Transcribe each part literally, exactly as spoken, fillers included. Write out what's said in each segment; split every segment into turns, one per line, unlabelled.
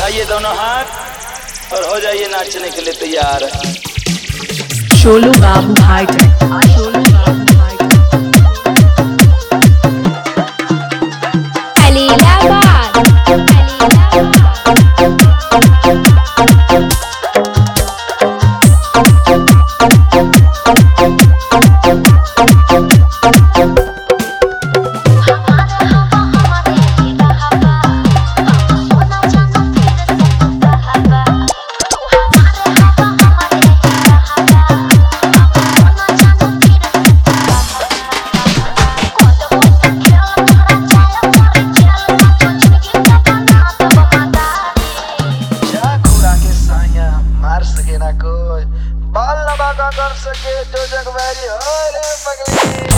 उठाइए दोनों हाथ और हो जाइए नाचने के लिए तैयार।
शोलू बाबू हाईटेक, शोलू बाबू हाईटेक।
खलीलाबाद,
कोई बाल लबा का कर सके जो जग मेरी हो रे पगली।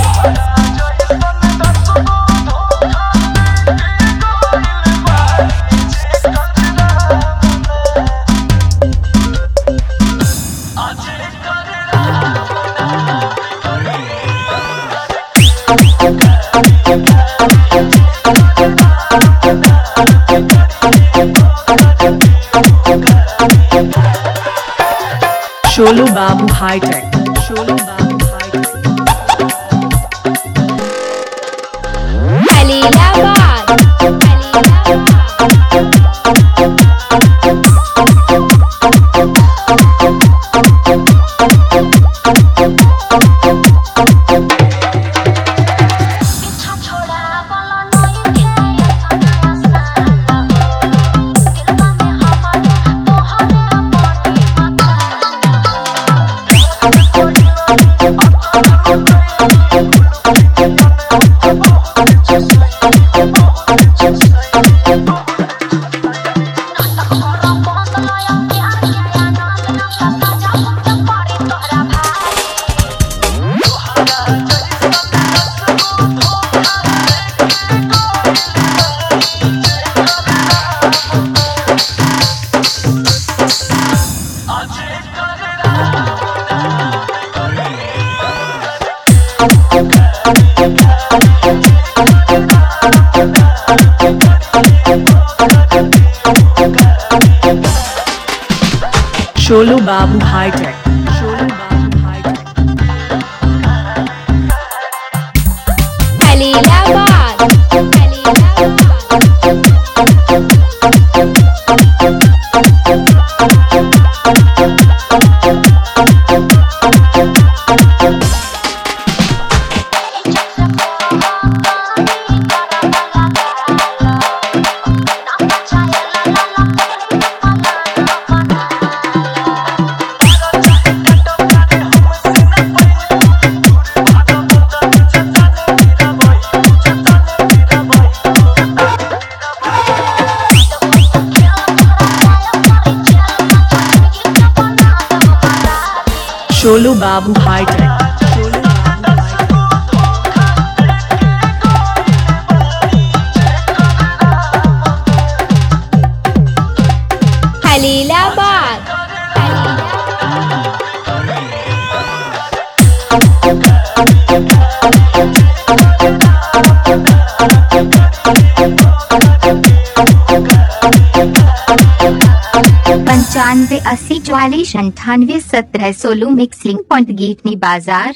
शोलू बाबू हाईटेक, शोलू बाबू हाईटेक।
खलीलाबाद,
शोलू बाबू हाईटेक, शोलू बाबू हाईटेक।
खलीलाबाद,
शोलू बाबू हाईटेक, शोलू बाबू हाईटेक।
खलीलाबाद,
पंचानवे अस्सी चौवालीस अंठानवे सत्रह सोलू मिक्सिंग पॉइंट गीटनी बाजार।